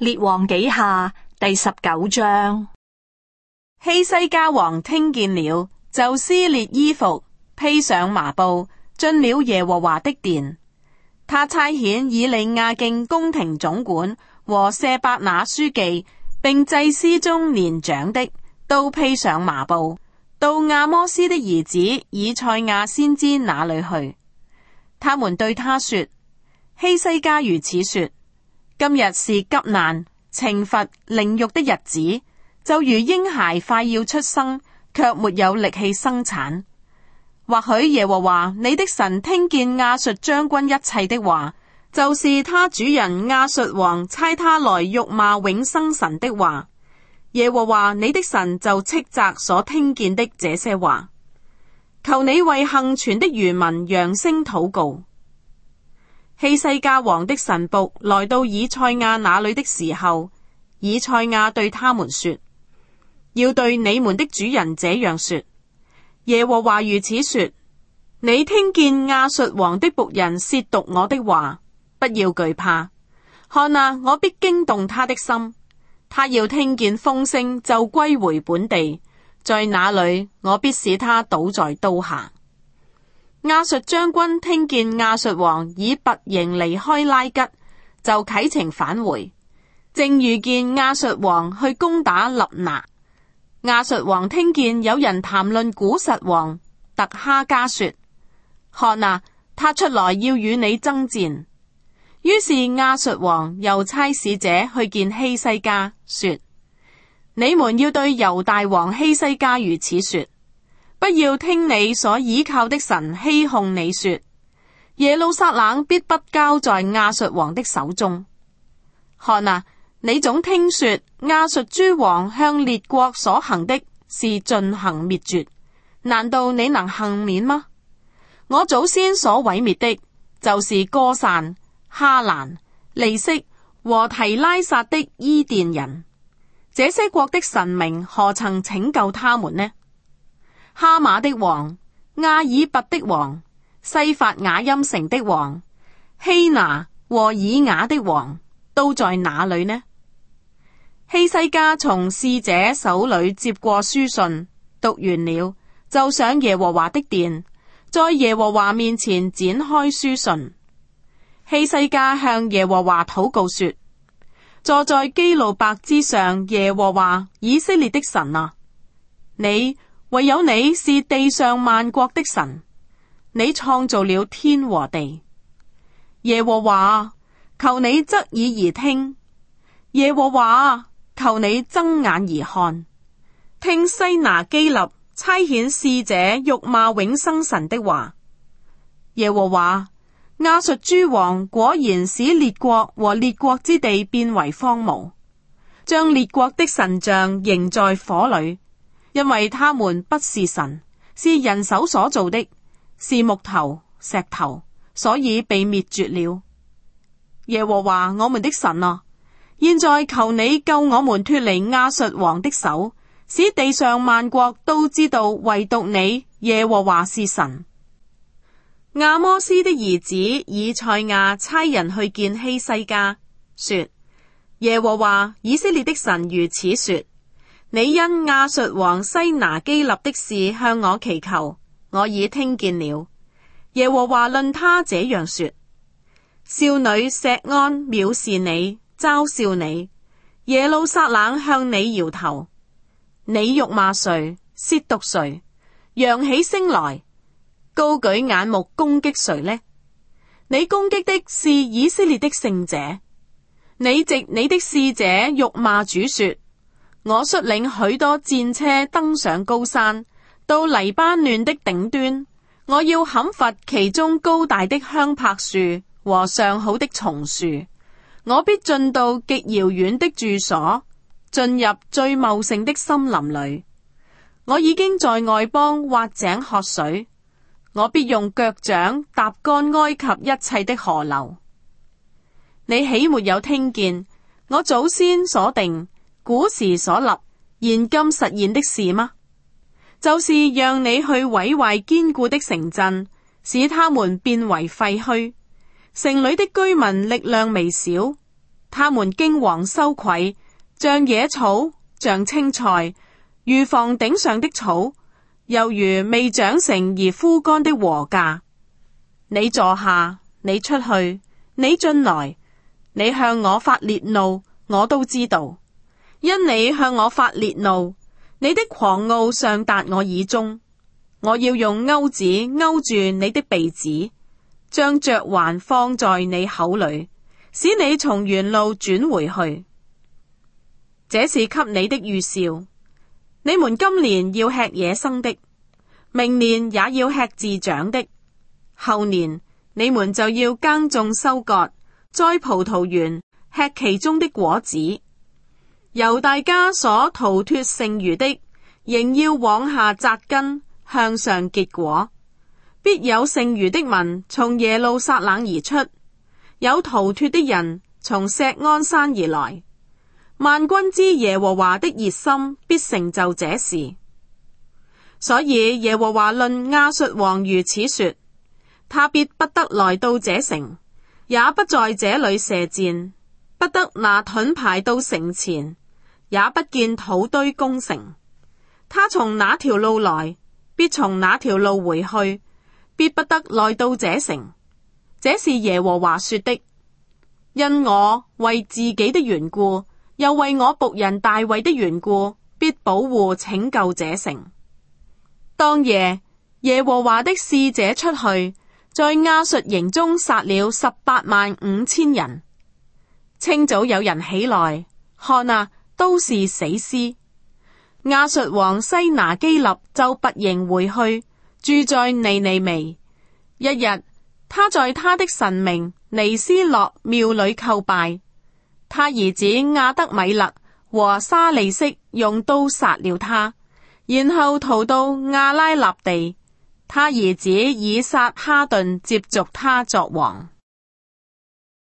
列王紀下第19章。 希西家王聽見了，就撕裂衣服，披上麻布，進了耶和華的殿。他差遣以利亞敬宮廷總管和舍伯那書記，並祭司中年長的，都披上麻布，到亞摩斯的兒子以賽亞先知那裏去。他們對他說：希西家如此說，今日是急難、懲罰、凌辱的日子，就如嬰孩快要出生，卻沒有力氣生產。或許耶和華你的神聽見亞述將軍一切的話，就是他主人亞述王差他來辱罵永生神的話，耶和華你的神就斥責所聽見的這些話。求你為幸存的餘民揚聲禱告。希西家王的臣僕來到以賽亞那裏的時候，以賽亞對他們說：要對你們的主人這樣說，耶和華如此說，你聽見亞述王的僕人褻瀆我的話，不要懼怕。看啊，我必驚動他的心，他要聽見風聲就歸回本地，在那裏我必使他倒在刀下。亞述將軍聽見亞述王以拔營離開拉吉，就啟程返回，正遇見亞述王去攻打立拿。亞述王聽見有人談論古實王特哈加，說：看啊，他出來要與你爭戰。於是亞述王又差使者去見希西家，說：你們要對猶大王希西家如此說，不要聽你所倚靠的神欺哄你說，耶路撒冷必不交在亞述王的手中。看啊，你總聽說亞述諸王向列國所行的是進行滅絕，難道你能幸免嗎？我祖先所毀滅的，就是歌散、哈蘭、利色和提拉撒的伊甸人，這些國的神明何曾拯救他們呢？哈馬的王、亞爾拔的王、西法雅音城的王、希拿和以雅的王都在哪裏呢？希西家從使者手裏接過書信，讀完了，就上耶和華的殿，在耶和華面前展開書信。希西家向耶和華禱告說：坐在基路伯之上，耶和華以色列的神啊，唯有你是地上萬國的神，你創造了天和地。耶和華，求你側耳而聽，耶和華，求你睜眼而看，聽西拿基立差遣使者辱罵永生神的話。耶和華，亞述諸王果然使列國和列國之地變為荒蕪，將列國的神像扔在火裏，因為他們不是神，是人手所造的，是木頭石頭，所以被滅絕了。耶和華我們的神啊，現在求你救我們脫離亞述王的手，使地上萬國都知道唯獨你耶和華是神。亞摩斯的兒子以賽亞差人去見希西家，說：耶和華以色列的神如此說，你因亞述王西拿基立的事向我祈求，我已聽見了。耶和華論他這樣說：少女錫安藐視你，嘲笑你，耶路撒冷向你搖頭。你辱罵誰，褻瀆誰，揚起聲來，高舉眼目攻擊誰呢？你攻擊的是以色列的聖者，你藉你的使者辱罵主說：我率領許多戰車登上高山，到黎巴嫩的頂端，我要砍伐其中高大的香柏樹和上好的松樹。我必進到極遙遠的住所，進入最茂盛的森林裏。我已經在外邦挖井喝水，我必用腳掌踏乾埃及一切的河流。你豈沒有聽見我祖先所定，古時所立，現今實現的事嗎？就是讓你去毀壞堅固的城鎮，使他們變為廢墟，城裏的居民力量微小。 他們驚惶羞愧，像野草，像青菜，如房頂上的草，又如未長成而枯乾的禾稼。你坐下，你出去，你進來，你向我發烈怒，我都知道。因你向我發烈怒，你的狂傲上達我耳中。我要用鈎子勾住你的鼻子，將嚼環放在你口裏，使你從原路轉回去。這是給你的預兆。你們今年要吃野生的，明年也要吃自長的，後年你們就要耕種收割，在葡萄園吃其中的果子。猶大家所逃脫剩餘的，仍要往下扎根，向上結果。必有剩餘的民從耶路撒冷而出，有逃脫的人從錫安山而來。萬軍之耶和華的熱心必成就這事。所以耶和華論亞述王如此說：他必不得來到這城，也不在這裏射箭，不得拿盾牌到城前，也不見土堆攻城。他從哪條路來，必從哪條路回去，必不得來到這城。這是耶和華說的。因我為自己的緣故，又為我僕人大衛的緣故，必保護拯救這城。當夜，耶和華的使者出去，在亞述營中殺了185000人。清早有人起來，看啊，都是死屍。亞述王西拿基立就拔營回去，住在尼尼微。一日，他在他的神明尼斯洛廟裏叩拜。他兒子亞德米勒和沙利色用刀殺了他，然後逃到亞拉臘地。他兒子以撒哈頓接續他作王。